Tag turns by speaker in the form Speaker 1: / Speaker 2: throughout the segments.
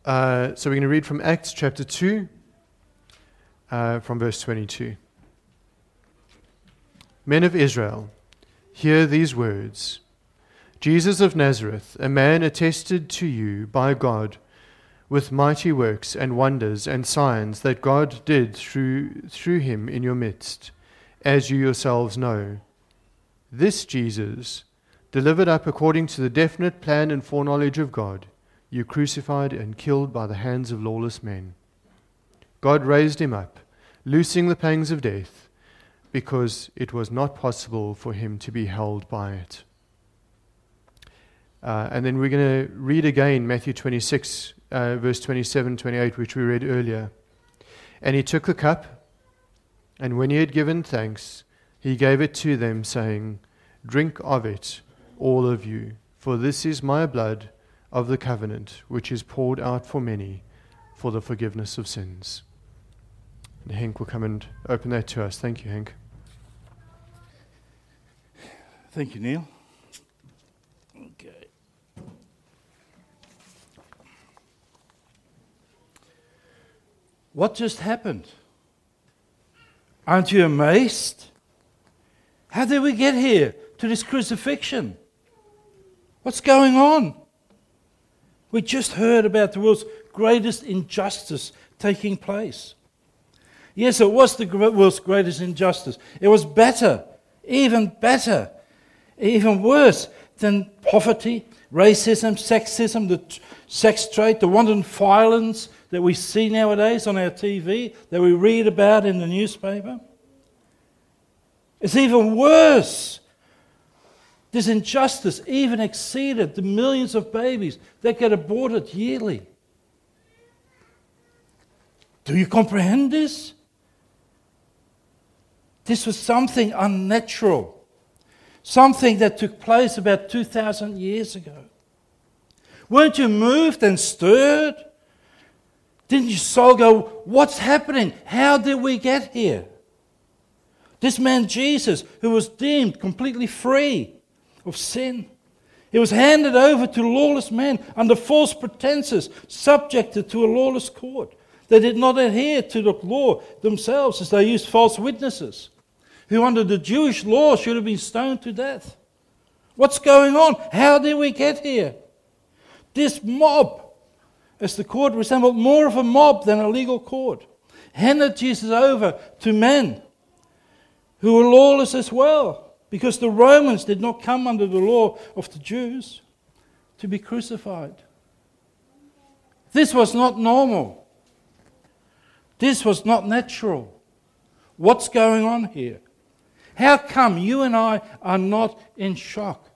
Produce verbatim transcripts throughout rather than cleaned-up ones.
Speaker 1: Uh, so we're going to read from Acts chapter two, uh, from verse twenty-two. Men of Israel, hear these words. Jesus of Nazareth, a man attested to you by God with mighty works and wonders and signs that God did through, through him in your midst, as you yourselves know. This Jesus, delivered up according to the definite plan and foreknowledge of God, you crucified and killed by the hands of lawless men. God raised him up, loosing the pangs of death, because it was not possible for him to be held by it. Uh, and then we're going to read again Matthew twenty-six, uh, verse twenty-seven, twenty-eight, which we read earlier. And he took the cup, and when he had given thanks, he gave it to them, saying, Drink of it, all of you, for this is my blood of the covenant, which is poured out for many for the forgiveness of sins. And Henk will come and open that to us. Thank you, Henk.
Speaker 2: Thank you, Neil. Okay. What just happened? Aren't you amazed? How did we get here to this crucifixion? What's going on? We just heard about the world's greatest injustice taking place. Yes, it was the world's greatest injustice. It was better, even better, even worse than poverty, racism, sexism, the t- sex trade, the wanton violence that we see nowadays on our T V, that we read about in the newspaper. It's even worse. This injustice even exceeded the millions of babies that get aborted yearly. Do you comprehend this? This was something unnatural, something that took place about two thousand years ago. Weren't you moved and stirred? Didn't your soul go, what's happening? How did we get here? This man Jesus, who was deemed completely free of sin, he was handed over to lawless men under false pretenses, subjected to a lawless court. They did not adhere to the law themselves, as they used false witnesses, who under the Jewish law should have been stoned to death. What's going on? How did we get here? This mob, as the court resembled more of a mob than a legal court, handed Jesus over to men who were lawless as well, because the Romans did not come under the law of the Jews to be crucified. This was not normal. This was not natural. What's going on here? How come you and I are not in shock?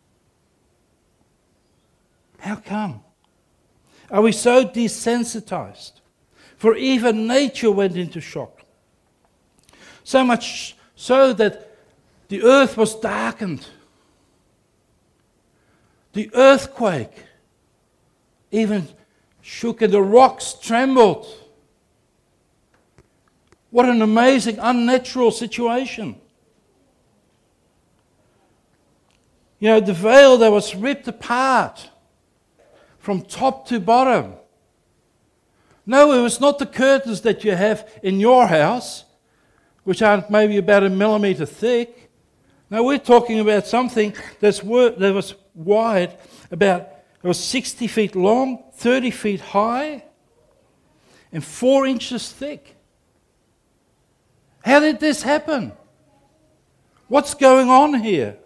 Speaker 2: How come? Are we so desensitized? For even nature went into shock. So much so that the earth was darkened. The earthquake even shook and the rocks trembled. What an amazing, unnatural situation. You know, the veil that was ripped apart from top to bottom. No, it was not the curtains that you have in your house, which are maybe about a millimetre thick. No, we're talking about something that's that was wide, about, it was sixty feet long, thirty feet high, and four inches thick. How did this happen? What's going on here?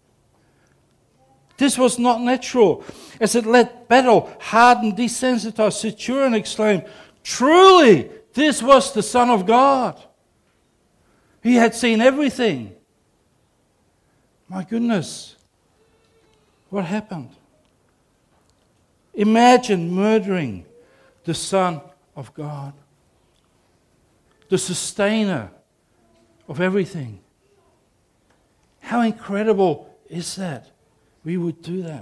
Speaker 2: This was not natural. As it let battle, hardened, desensitized centurion exclaimed, truly, this was the Son of God. He had seen everything. My goodness, what happened? Imagine murdering the Son of God, the sustainer of everything. How incredible is that? We would do that.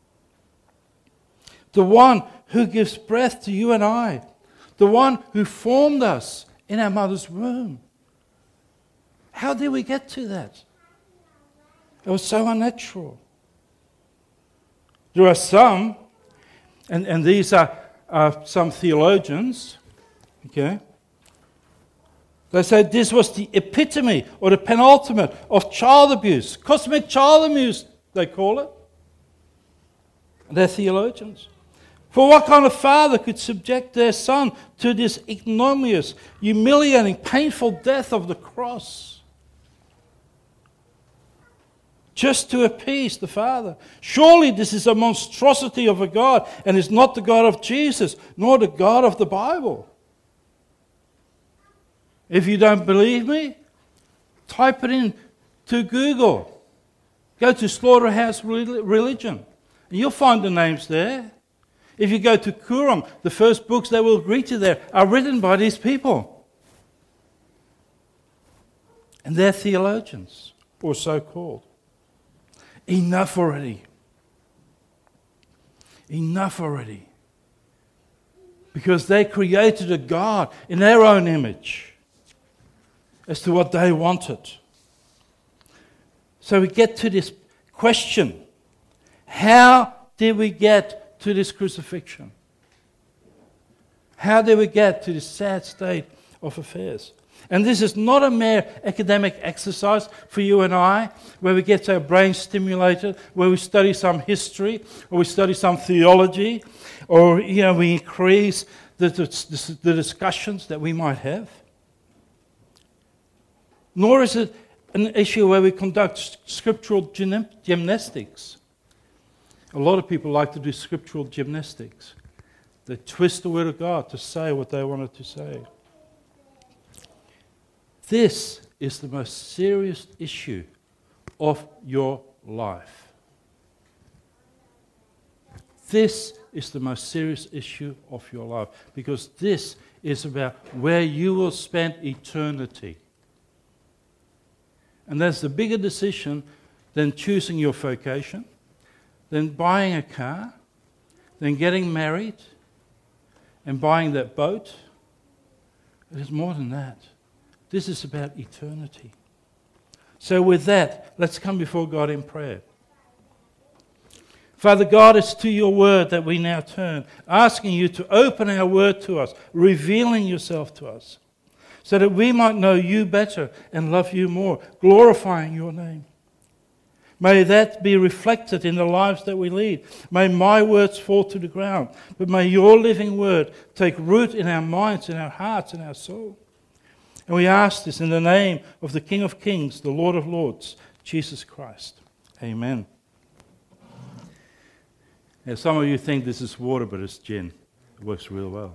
Speaker 2: The one who gives breath to you and I. The one who formed us in our mother's womb. How did we get to that? It was so unnatural. There are some, and, and these are uh, some theologians, okay, they said this was the epitome or the penultimate of child abuse, cosmic child abuse, they call it. They're theologians. For what kind of father could subject their son to this ignominious, humiliating, painful death of the cross? Just to appease the Father. Surely this is a monstrosity of a God and is not the God of Jesus, nor the God of the Bible. If you don't believe me, type it in to Google. Go to Slaughterhouse Religion, and you'll find the names there. If you go to Qumran, the first books that will greet you there are written by these people. And they're theologians, or so-called. Enough already. Enough already. Because they created a God in their own image as to what they wanted. So we get to this question. How did we get to this crucifixion? How did we get to this sad state of affairs? And this is not a mere academic exercise for you and I, where we get our brains stimulated, where we study some history, or we study some theology, or you know we increase the, the, the discussions that we might have. Nor is it an issue where we conduct scriptural gym- gymnastics. A lot of people like to do scriptural gymnastics. They twist the word of God to say what they wanted to say. This is the most serious issue of your life. This is the most serious issue of your life, because this is about where you will spend eternity. And that's the bigger decision than choosing your vocation, than buying a car, than getting married and buying that boat. It is more than that. This is about eternity. So with that, let's come before God in prayer. Father God, it's to your word that we now turn, asking you to open our word to us, revealing yourself to us, so that we might know you better and love you more, glorifying your name. May that be reflected in the lives that we lead. May my words fall to the ground, but may your living word take root in our minds, in our hearts, in our soul. And we ask this in the name of the King of Kings, the Lord of Lords, Jesus Christ. Amen. Now, some of you think this is water, but it's gin. It works real well.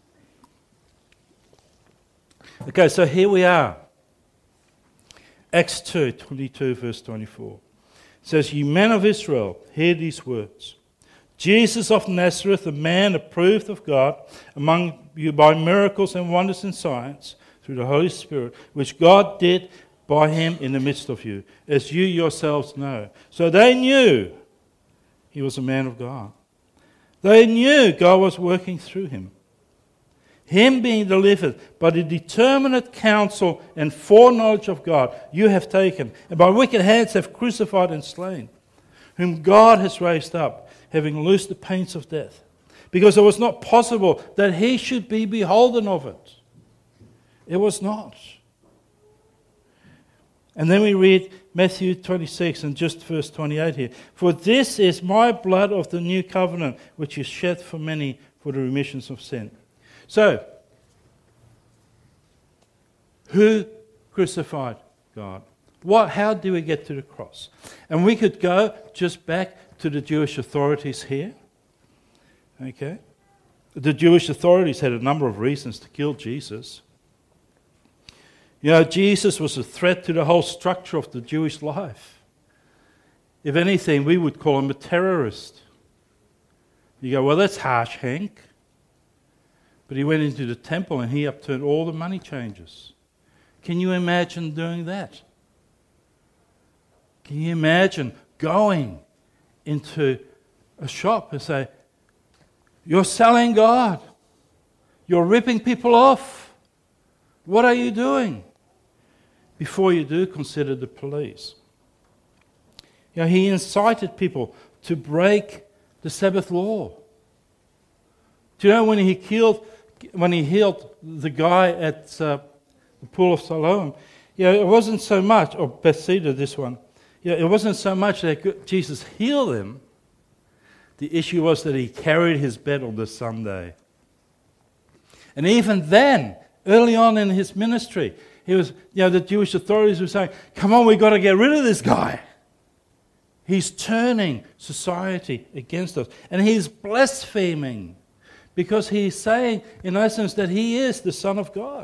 Speaker 2: Okay, so here we are. Acts two, twenty-two, verse twenty-four. It says, "You men of Israel, hear these words. Jesus of Nazareth, a man approved of God among you by miracles and wonders and signs, through the Holy Spirit, which God did by him in the midst of you, as you yourselves know." So they knew he was a man of God. They knew God was working through him. Him being delivered by the determinate counsel and foreknowledge of God, you have taken, and by wicked hands have crucified and slain, whom God has raised up, having loosed the pains of death, because it was not possible that he should be beholden of it. It was not. And then we read Matthew twenty-six and just verse twenty-eight here. "For this is my blood of the new covenant, which is shed for many for the remission of sin." So, who crucified God? What? How do we get to the cross? And we could go just back to the Jewish authorities here. Okay? The Jewish authorities had a number of reasons to kill Jesus. You know, Jesus was a threat to the whole structure of the Jewish life. If anything, we would call him a terrorist. You go, well, that's harsh, Hank. But he went into the temple and he upturned all the money changers. Can you imagine doing that? Can you imagine going into a shop and say, "You're selling God. You're ripping people off. What are you doing?" Before you do, consider the police. You know, he incited people to break the Sabbath law, Do you know when he healed, when he healed the guy at uh, the pool of Siloam? You know, it wasn't so much, or Bethsaida, this one. You know, it wasn't so much that Jesus healed him. The issue was that he carried his bed on the Sunday. And even then, early on in his ministry, he was, you know, the Jewish authorities were saying, "Come on, we've got to get rid of this guy. He's turning society against us. And he's blaspheming because he's saying, in essence, that he is the Son of God."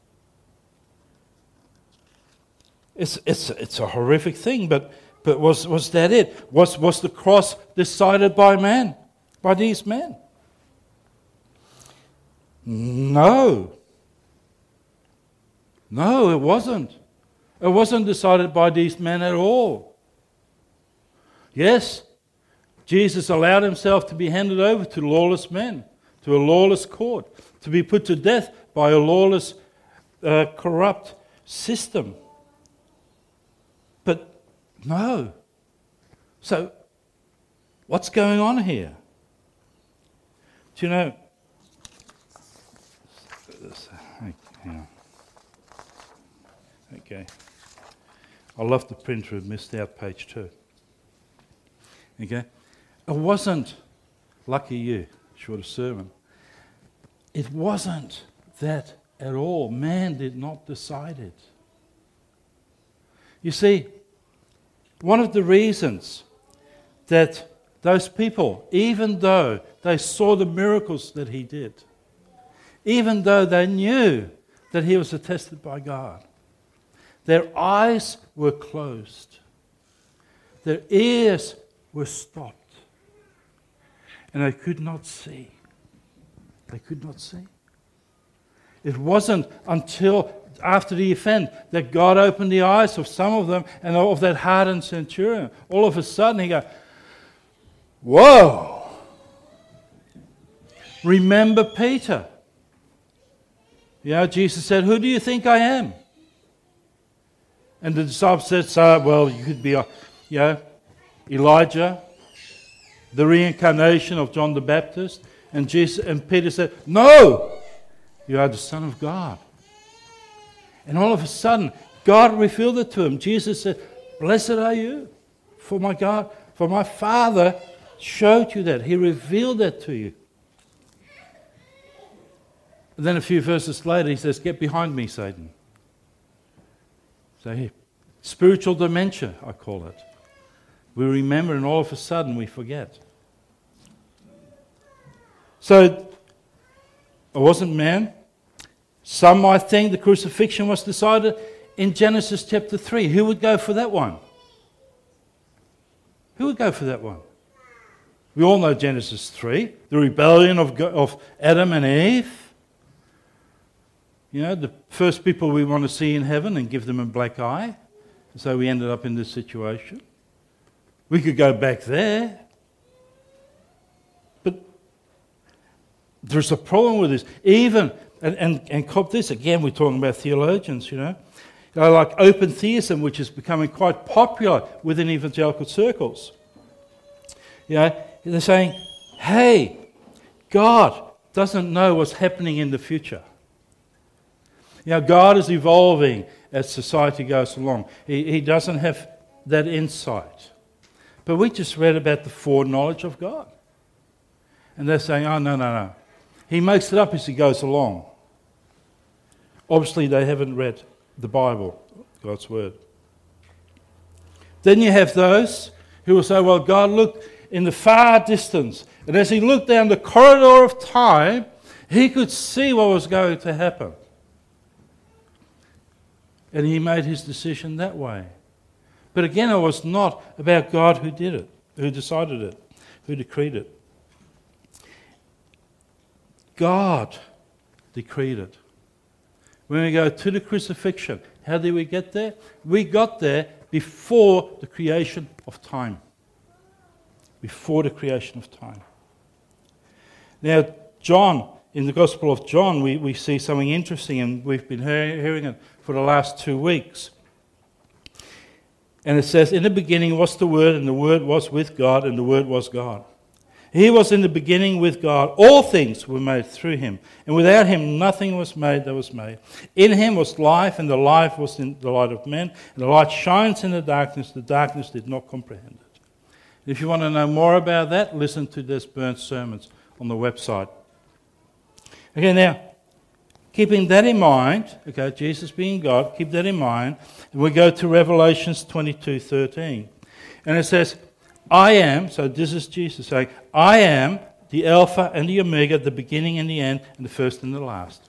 Speaker 2: It's, it's, it's a horrific thing, but, but was, was that it? Was, was the cross decided by man, by these men? No. No, it wasn't. It wasn't decided by these men at all. Yes, Jesus allowed himself to be handed over to lawless men, to a lawless court, to be put to death by a lawless, uh, corrupt system. But no. So, what's going on here? Do you know? Hang on. Okay. I love the printer who missed out page two. Okay? It wasn't, lucky you, short sermon. It wasn't that at all. Man did not decide it. You see, one of the reasons that those people, even though they saw the miracles that he did, even though they knew that he was attested by God, their eyes were closed. Their ears were stopped. And they could not see. They could not see. It wasn't until after the event that God opened the eyes of some of them and of that hardened centurion. All of a sudden he goes, whoa! Remember Peter. You know, Jesus said, "Who do you think I am?" And the disciples said, "So, well, you could be, a, you know, Elijah, the reincarnation of John the Baptist." And Jesus and Peter said, "No, you are the Son of God." And all of a sudden, God revealed it to him. Jesus said, "Blessed are you, for my God, for my Father showed you that. He revealed that to you." And then a few verses later, he says, "Get behind me, Satan." So here, spiritual dementia, I call it. We remember and all of a sudden we forget. So, it wasn't man. Some might think the crucifixion was decided in Genesis chapter three. Who would go for that one? Who would go for that one? We all know Genesis three, the rebellion of, of Adam and Eve. You know, the first people we want to see in heaven and give them a black eye. So we ended up in this situation. We could go back there. But there's a problem with this. Even, and, and, and cop this, again, we're talking about theologians, you know. You know, like open theism, which is becoming quite popular within evangelical circles. You know, they're saying, hey, God doesn't know what's happening in the future. You know, God is evolving as society goes along. He, he doesn't have that insight. But we just read about the foreknowledge of God. And they're saying, oh, no, no, no. He makes it up as he goes along. Obviously, they haven't read the Bible, God's Word. Then you have those who will say, well, God looked in the far distance. And as he looked down the corridor of time, he could see what was going to happen. And he made his decision that way. But again, it was not about God who did it, who decided it, who decreed it. God decreed it. When we go to the crucifixion, how did we get there? We got there before the creation of time. Before the creation of time. Now, John, in the Gospel of John, we, we see something interesting, and we've been hear, hearing it for the last two weeks. And it says, in the beginning was the Word, and the Word was with God, and the Word was God. He was in the beginning with God. All things were made through him, and without him nothing was made that was made. In him was life, and the life was in the light of men. And the light shines in the darkness. The darkness did not comprehend it. If you want to know more about that, listen to Des Burns' sermons on the website. Okay, now, keeping that in mind, okay, Jesus being God, keep that in mind, and we go to Revelations twenty-two thirteen. And it says, I am, so this is Jesus saying, I am the Alpha and the Omega, the beginning and the end, and the first and the last.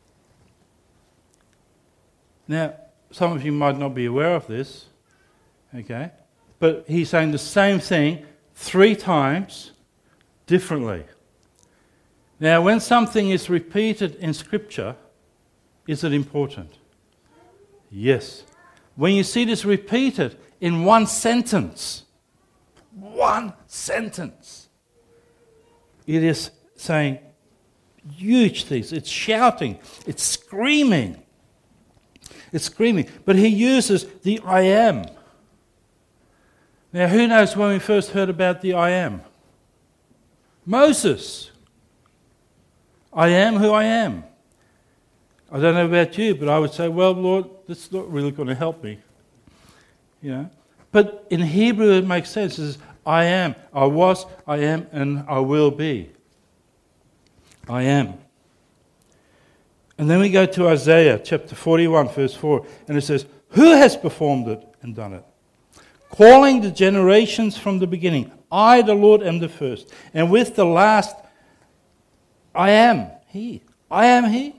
Speaker 2: Now, some of you might not be aware of this, okay, but he's saying the same thing three times differently. Now, when something is repeated in Scripture, is it important? Yes. When you see this repeated in one sentence, one sentence, it is saying huge things. It's shouting. It's screaming. It's screaming. But he uses the I am. Now, who knows when we first heard about the I am? Moses. I am who I am. I don't know about you, but I would say, well, Lord, that's not really going to help me. You know? But in Hebrew it makes sense. It says, I am, I was, I am, and I will be. I am. And then we go to Isaiah chapter forty-one, verse four, and it says, who has performed it and done it? Calling the generations from the beginning. I, the Lord, am the first. And with the last, I am He. I am He.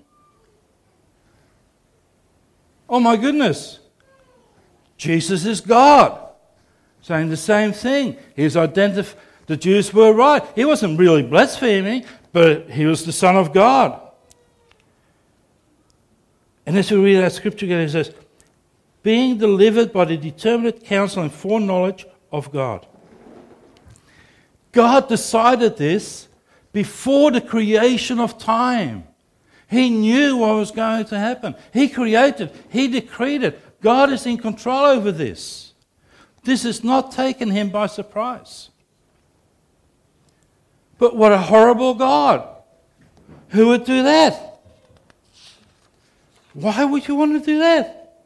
Speaker 2: Oh my goodness. Jesus is God. Saying the same thing. He's identified. The Jews were right. He wasn't really blaspheming, but he was the Son of God. And as we read that scripture again, it says, being delivered by the determinate counsel and foreknowledge of God. God decided this before the creation of time. He knew what was going to happen. He created. He decreed it. God is in control over this. This has not taken him by surprise. But what a horrible God. Who would do that? Why would you want to do that?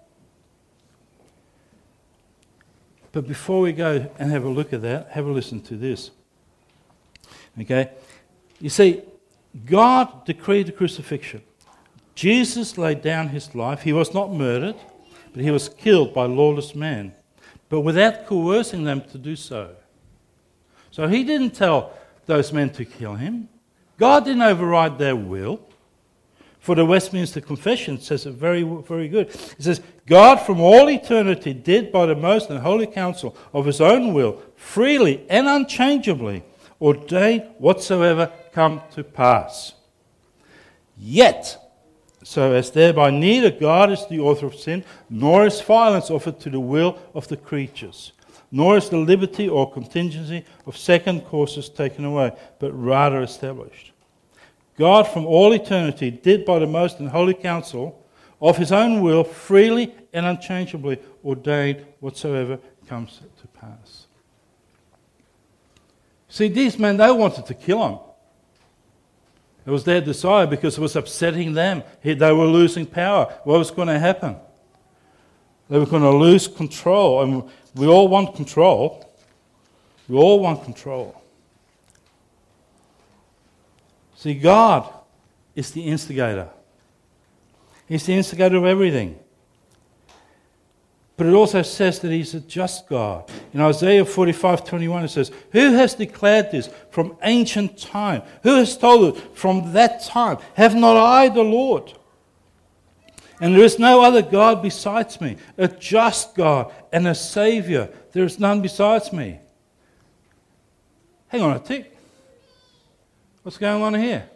Speaker 2: But before we go and have a look at that, have a listen to this. Okay? You see, God decreed the crucifixion. Jesus laid down his life. He was not murdered, but he was killed by lawless men, but without coercing them to do so. So he didn't tell those men to kill him. God didn't override their will. For the Westminster Confession says it very, very good. It says, God from all eternity did by the most and holy counsel of his own will, freely and unchangeably, ordain whatsoever come to pass. Yet, so as thereby neither God is the author of sin, nor is violence offered to the will of the creatures, nor is the liberty or contingency of second causes taken away, but rather established. God from all eternity did by the most and holy counsel of his own will freely and unchangeably ordain whatsoever comes to pass. See, these men, they wanted to kill him. It was their desire because it was upsetting them. They were losing power. What was going to happen? They were going to lose control. And we all want control. We all want control. See, God is the instigator. He's the instigator of everything. But it also says that he's a just God. In Isaiah forty-five twenty-one it says, who has declared this from ancient time? Who has told it from that time? Have not I the Lord? And there is no other God besides me, a just God and a Saviour. There is none besides me. Hang on a tick. What's going on here?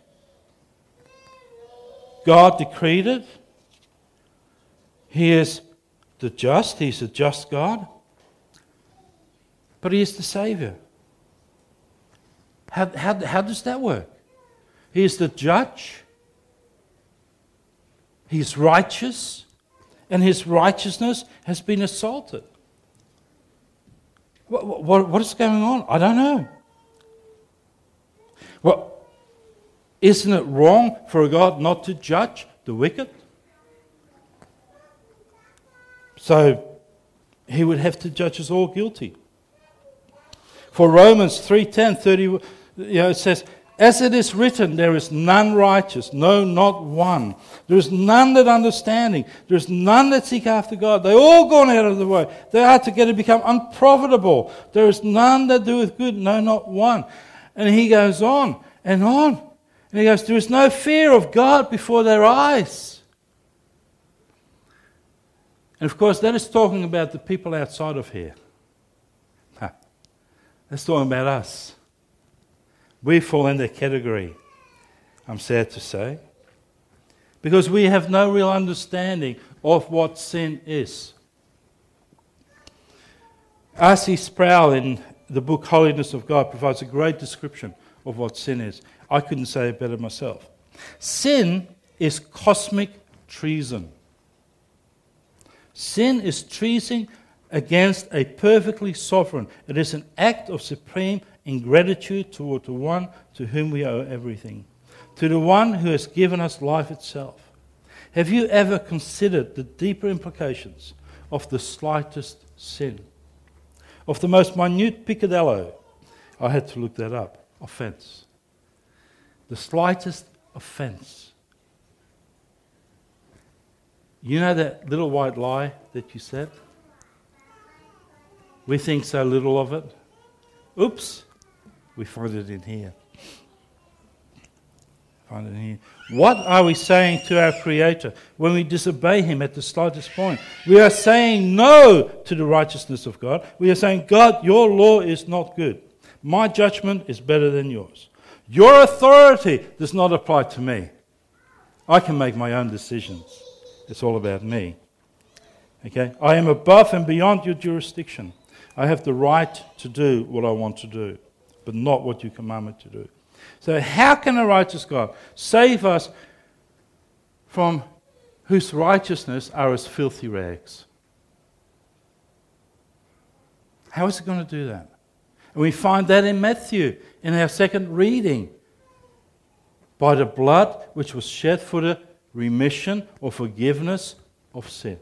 Speaker 2: God decreed it. He is the just, he's a just God, but he is the Saviour. How, how, how does that work? He is the judge, he's righteous, and his righteousness has been assaulted. What, what, what is going on? I don't know. Well, isn't it wrong for a God not to judge the wicked? So he would have to judge us all guilty. For Romans three ten, thirty, you know, it says, as it is written, there is none righteous, no, not one. There is none that understanding. There is none that seek after God. They all gone out of the way. They are together become unprofitable. There is none that doeth good, no, not one. And he goes on and on. And he goes, there is no fear of God before their eyes. And of course, that is talking about the people outside of here. Huh. That's talking about us. We fall in that category, I'm sad to say, because we have no real understanding of what sin is. R C Sproul in the book Holiness of God provides a great description of what sin is. I couldn't say it better myself. Sin is cosmic treason. Sin is treason against a perfectly sovereign. It is an act of supreme ingratitude toward the one to whom we owe everything, to the one who has given us life itself. Have you ever considered the deeper implications of the slightest sin, of the most minute peccadillo? I had to look that up. Offense. The slightest offense. You know that little white lie that you said? We think so little of it. Oops. We find it in here. Find it in here. What are we saying to our Creator when we disobey Him at the slightest point? We are saying no to the righteousness of God. We are saying, God, your law is not good. My judgment is better than yours. Your authority does not apply to me. I can make my own decisions. It's all about me. Okay? I am above and beyond your jurisdiction. I have the right to do what I want to do, but not what you command me to do. So how can a righteous God save us from whose righteousness are as filthy rags? How is he going to do that? And we find that in Matthew, in our second reading. By the blood which was shed for the remission or forgiveness of sin.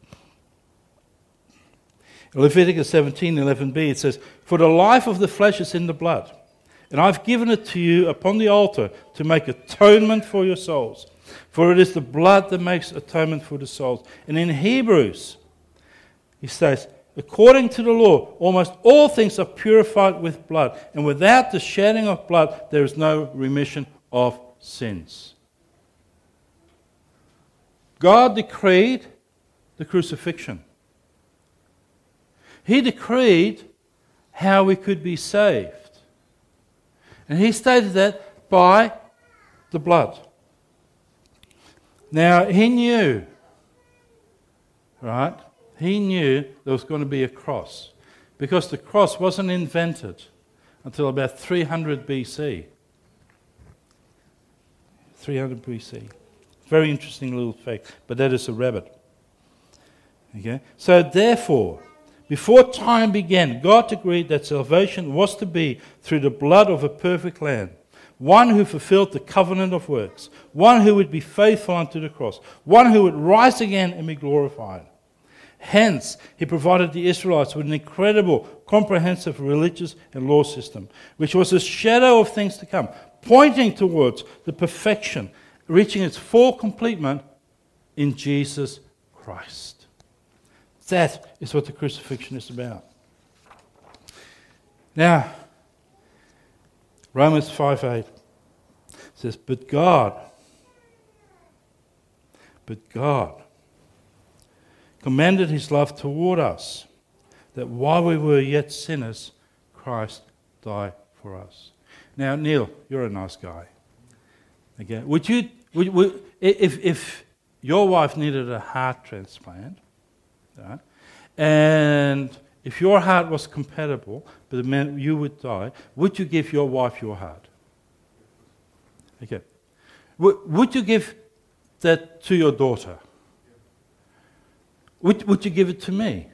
Speaker 2: In Leviticus seventeen eleven b it says, for the life of the flesh is in the blood, and I've given it to you upon the altar to make atonement for your souls. For it is the blood that makes atonement for the souls. And in Hebrews, he says, according to the law, almost all things are purified with blood, and without the shedding of blood, there is no remission of sins. God decreed the crucifixion. He decreed how we could be saved. And he stated that by the blood. Now, he knew, right? He knew there was going to be a cross, because the cross wasn't invented until about three hundred B C. three hundred B C. Very interesting little fact, but that is a rabbit. Okay? So therefore, before time began, God agreed that salvation was to be through the blood of a perfect Lamb, one who fulfilled the covenant of works, one who would be faithful unto the cross, one who would rise again and be glorified. Hence, he provided the Israelites with an incredible, comprehensive religious and law system, which was a shadow of things to come, pointing towards the perfection, reaching its full completement in Jesus Christ. That is what the crucifixion is about. Now, Romans five eight says, But God, but God commended his love toward us, that while we were yet sinners, Christ died for us. Now, Neil, you're a nice guy. Okay, would you, would, would, if if your wife needed a heart transplant, right, and if your heart was compatible, but it meant you would die, would you give your wife your heart? Okay. Would, would you give that to your daughter? Would, would you give it to me?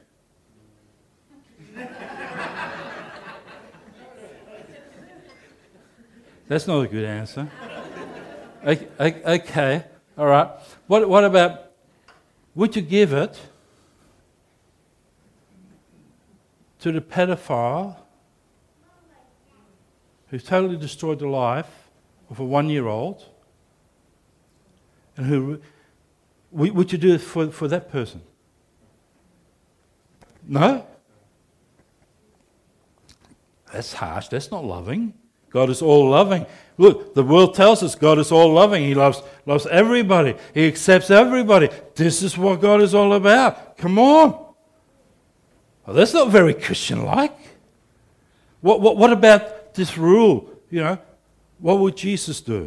Speaker 2: That's not a good answer. okay, okay, all right. What, what about, would you give it to the pedophile who totally destroyed the life of a one-year-old? And who would you do it for, for that person? No? That's harsh. That's not loving. God is all loving. Look, the world tells us God is all loving. He loves, loves everybody. He accepts everybody. This is what God is all about. Come on. Well, that's not very Christian-like. What, what, what about this rule? You know, what would Jesus do?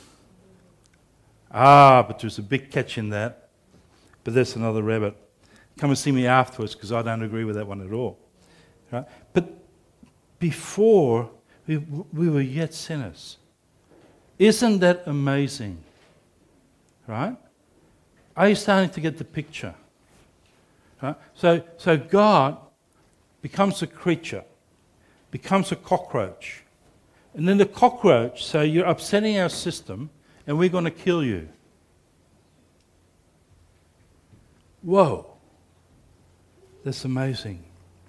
Speaker 2: Ah, but there's a big catch in that. But that's another rabbit. Come and see me afterwards, because I don't agree with that one at all. Right? But before we, we were yet sinners. Isn't that amazing? Right? Are you starting to get the picture? Right? So, so God becomes a creature, becomes a cockroach. And then the cockroach, so you're upsetting our system, and we're going to kill you. Whoa. That's amazing.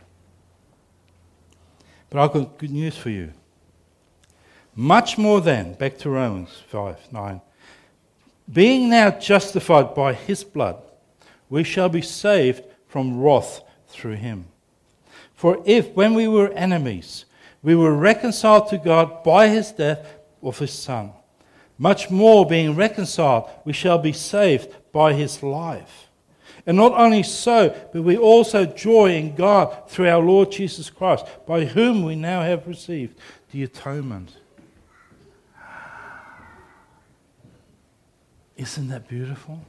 Speaker 2: But I've got good news for you. Much more than, back to Romans five nine, being now justified by his blood, we shall be saved from wrath through him. For if, when we were enemies, we were reconciled to God by his death of his Son, much more being reconciled, we shall be saved by his life. And not only so, but we also joy in God through our Lord Jesus Christ, by whom we now have received the atonement. Isn't that beautiful?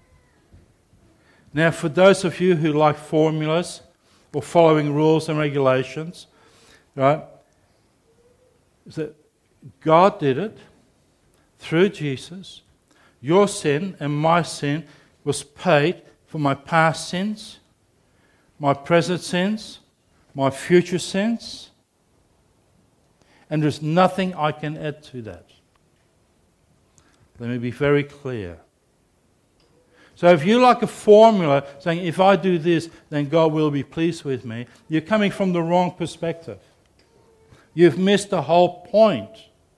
Speaker 2: Now, for those of you who like formulas or following rules and regulations, right, is that God did it through Jesus. Your sin and my sin was paid for my past sins, my present sins, my future sins, and there's nothing I can add to that. Let me be very clear. So if you like a formula saying, if I do this, then God will be pleased with me, you're coming from the wrong perspective. You've missed the whole point.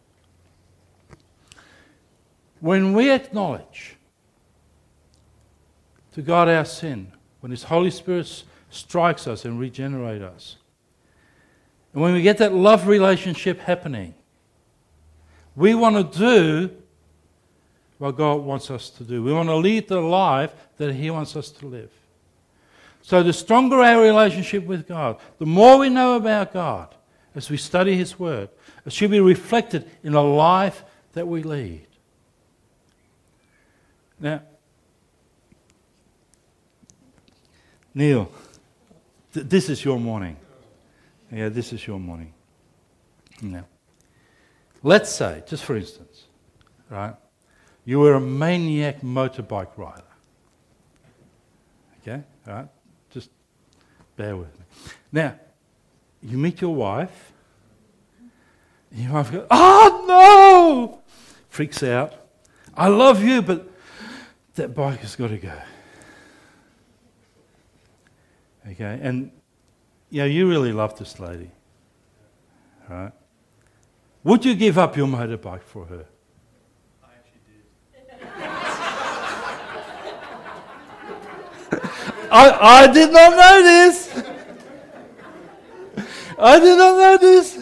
Speaker 2: When we acknowledge to God our sin, when his Holy Spirit strikes us and regenerates us, and when we get that love relationship happening, we want to do what God wants us to do. We want to lead the life that he wants us to live. So the stronger our relationship with God, the more we know about God as we study his word, it should be reflected in the life that we lead. Now, Neil, th- this is your morning. Yeah, this is your morning. Now, let's say, just for instance, right, you were a maniac motorbike rider. Okay, all right, just bear with me. Now, you meet your wife, and your wife goes, "Oh no!" freaks out. "I love you, but that bike has got to go." Okay, and you know, you really love this lady, right? Would you give up your motorbike for her?
Speaker 1: I actually did.
Speaker 2: I, I did not know this. I did not know this.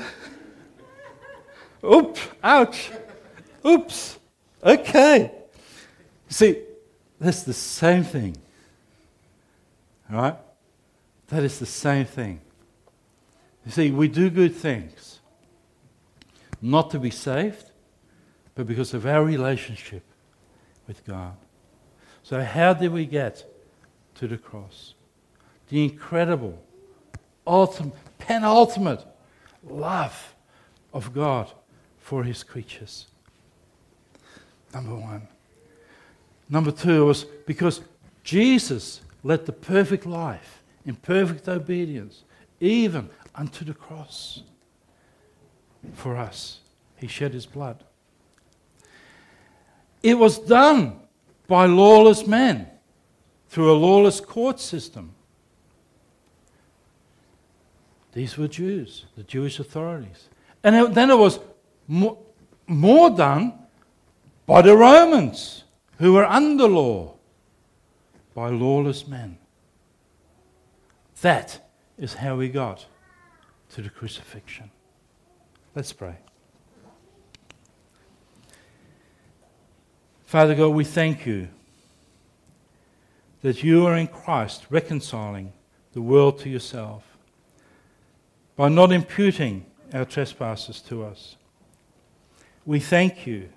Speaker 2: Oops, ouch. Oops. Okay. See, that's the same thing. All right? That is the same thing. You see, we do good things, not to be saved, but because of our relationship with God. So how did we get to the cross? The incredible, ultimate, penultimate love of God for his creatures. Number one. Number two was because Jesus led the perfect life in perfect obedience, even unto the cross for us. He shed his blood. It was done by lawless men through a lawless court system. These were Jews, the Jewish authorities. And it, then it was more, more done by the Romans, who were under law, by lawless men. That is how we got to the crucifixion. Let's pray. Father God, we thank you that you are in Christ reconciling the world to yourself by not imputing our trespasses to us. We thank you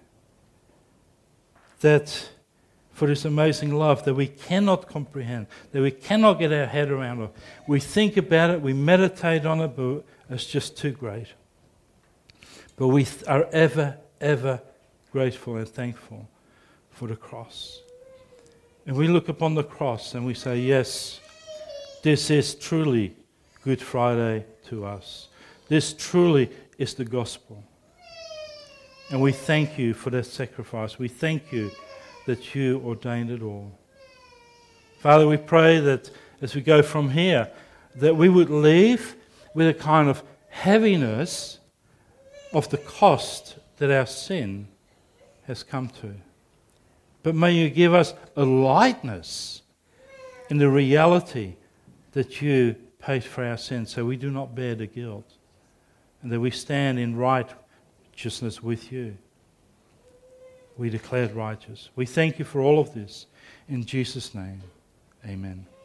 Speaker 2: that for this amazing love that we cannot comprehend, that we cannot get our head around it. We think about it, we meditate on it, but it's just too great. But we are ever, ever grateful and thankful for the cross. And we look upon the cross and we say, yes, this is truly Good Friday to us. This truly is the gospel. And we thank you for that sacrifice. We thank you that you ordained it all. Father, we pray that as we go from here, that we would leave with a kind of heaviness of the cost that our sin has come to. But may you give us a lightness in the reality that you paid for our sins, so we do not bear the guilt, and that we stand in righteousness with you. We declared righteous. We thank you for all of this. In Jesus' name, amen.